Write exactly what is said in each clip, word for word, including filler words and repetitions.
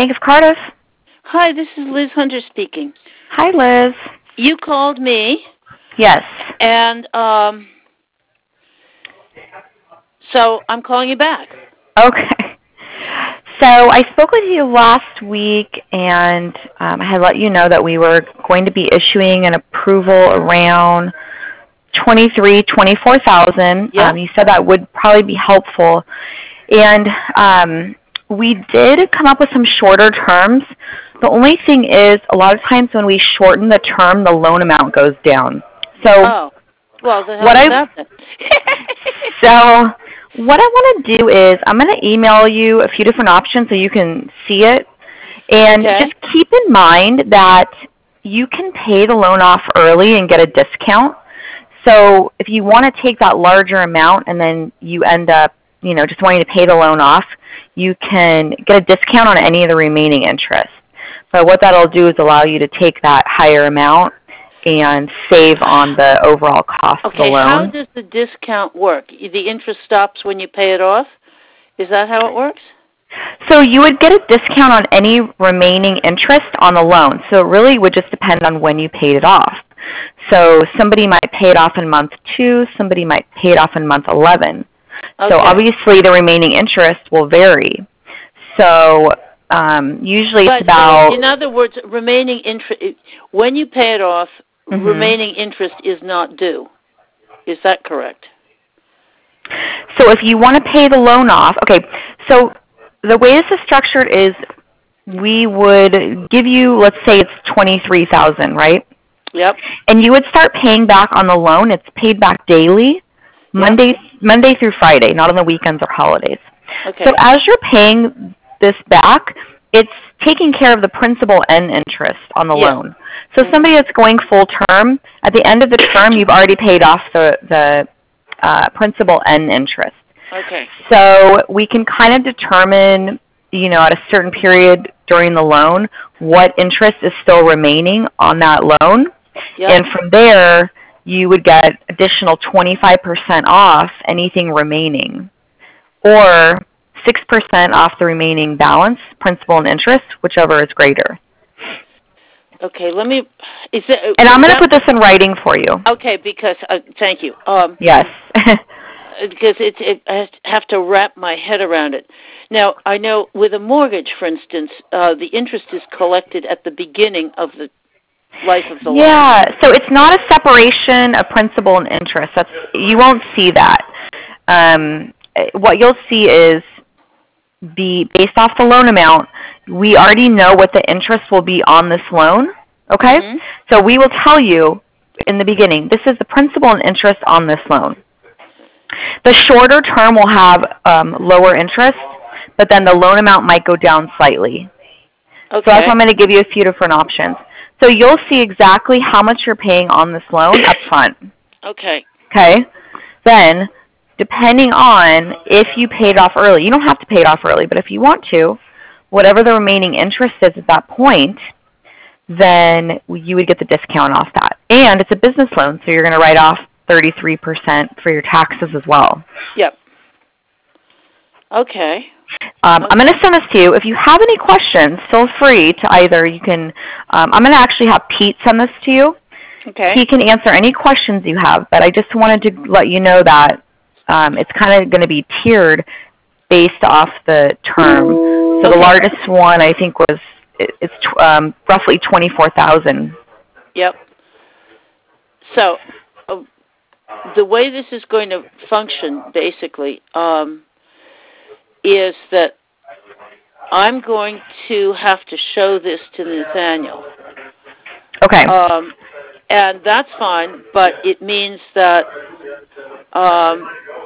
Bank of Cardiff. Hi, this is Liz Hunter speaking. Hi, Liz. You called me. Yes. And um, so I'm calling you back. Okay. So I spoke with you last week, and um, I had let you know that we were going to be issuing an approval around twenty-three, twenty-four thousand. Yeah. Um, you said that would probably be helpful, and um, we did come up with some shorter terms. The only thing is, a lot of times when we shorten the term, the loan amount goes down. So oh, well, the hell what is I that? so what I want to do is I'm going to email you a few different options so you can see it, and okay. just keep in mind that you can pay the loan off early and get a discount. So if you want to take that larger amount and then you end up, you know, just wanting to pay the loan off, you can get a discount on any of the remaining interest. But what that'll do is allow you to take that higher amount and save on the overall cost okay, of the loan. How does the discount work? The interest stops when you pay it off? Is that how it works? So you would get a discount on any remaining interest on the loan. So it really would just depend on when you paid it off. So somebody might pay it off in month two, somebody might pay it off in month eleven. Okay. So obviously the remaining interest will vary. So um, usually but it's about... in other words, remaining interest, when you pay it off, mm-hmm. remaining interest is not due. Is that correct? So if you want to pay the loan off, okay, so the way this is structured is we would give you, let's say it's twenty-three thousand dollars, right? Yep. And you would start paying back on the loan. It's paid back daily, Monday, yep. Monday through Friday, not on the weekends or holidays. Okay. So as you're paying this back, it's taking care of the principal and interest on the yeah. loan. So somebody that's going full term, at the end of the term, you've already paid off the, the uh, principal and interest. Okay. So we can kind of determine, you know, at a certain period during the loan, what interest is still remaining on that loan. Yep. And from there, you would get additional twenty-five percent off anything remaining, or six percent off the remaining balance, principal and interest, whichever is greater. Okay, let me... Is it, and I'm going to that, put this in writing for you. Okay, because... Uh, thank you. Um, yes. because it, it, I have to wrap my head around it. Now, I know with a mortgage, for instance, uh, the interest is collected at the beginning of the life of the loan. Yeah, so it's not a separation of principal and interest. That's, you won't see that. Um, what you'll see is the based off the loan amount, we already know what the interest will be on this loan, okay? Mm-hmm. So we will tell you in the beginning, this is the principal and interest on this loan. The shorter term will have um, lower interest, but then the loan amount might go down slightly. Okay. So that's why I'm going to give you a few different options. So you'll see exactly how much you're paying on this loan up front. Okay. Okay? Then, depending on if you paid off early, you don't have to pay it off early, but if you want to, whatever the remaining interest is at that point, then you would get the discount off that. And it's a business loan, so you're going to write off thirty-three percent for your taxes as well. Yep. Okay. Um, I'm going to send this to you. If you have any questions, feel free to either, you can, um, I'm going to actually have Pete send this to you. Okay. He can answer any questions you have, but I just wanted to let you know that um, it's kind of going to be tiered based off the term. So okay. the largest one, I think, was, it, it's um, roughly twenty-four thousand dollars. Yep. So uh, the way this is going to function, basically, um, is that I'm going to have to show this to Nathaniel. Okay. Um, and that's fine, but it means that um,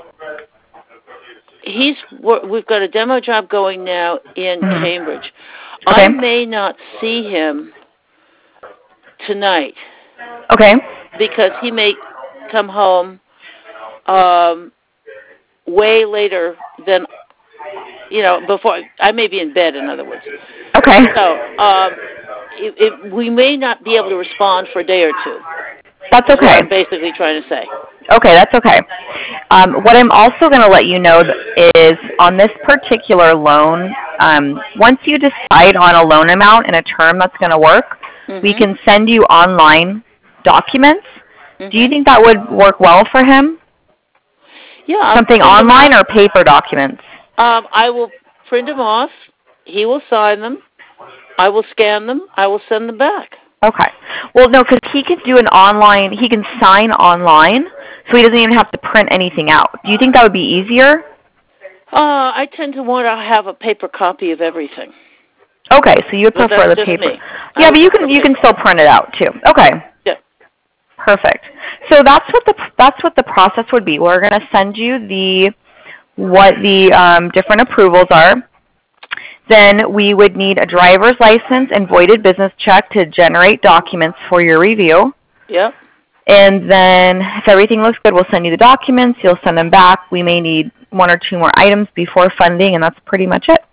he's. We've got a demo job going now in mm-hmm. Cambridge. Okay. I may not see him tonight. Okay. Because he may come home um, way later than. You know, before I may be in bed, in other words. Okay. So um, it, it, we may not be able to respond for a day or two. That's okay. That's what I'm basically trying to say. Okay, that's okay. Um, what I'm also going to let you know is on this particular loan, um, once you decide on a loan amount and a term that's going to work, Mm-hmm. we can send you online documents. Mm-hmm. Do you think that would work well for him? Yeah. I'll Something online or paper documents? Um, I will print them off. He will sign them. I will scan them. I will send them back. Okay. Well, no, because he can do an online, he can sign online, so he doesn't even have to print anything out. Do you think that would be easier? Uh, I tend to want to have a paper copy of everything. Okay, so you would But prefer that's the just paper. me. Yeah, but you can you can still print it out too. Okay. Yeah. Perfect. So that's what the that's what the process would be. We're going to send you the what the um, different approvals are. Then we would need a driver's license and voided business check to generate documents for your review. Yep. And then if everything looks good, we'll send you the documents. You'll send them back. We may need one or two more items before funding, and that's pretty much it.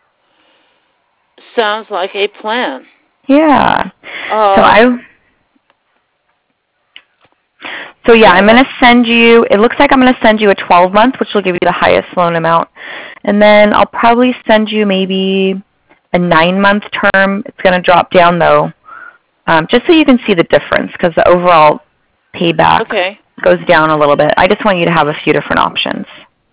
Sounds like a plan. Yeah. Uh, so I. So yeah, I'm going to send you. It looks like I'm going to send you a twelve month, which will give you the highest loan amount, and then I'll probably send you maybe a nine month term. It's going to drop down though, um, just so you can see the difference because the overall payback okay. goes down a little bit. I just want you to have a few different options.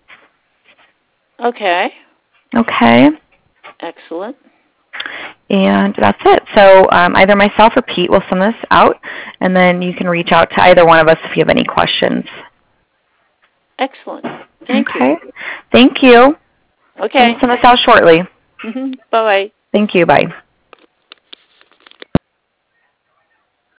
Okay. Okay. Excellent. And that's it. So um, either myself or Pete will send this out, and then you can reach out to either one of us if you have any questions. Excellent. Thank okay. you. Thank you. Okay. I'll send this out shortly. Mm-hmm. Bye-bye. Thank you. Bye.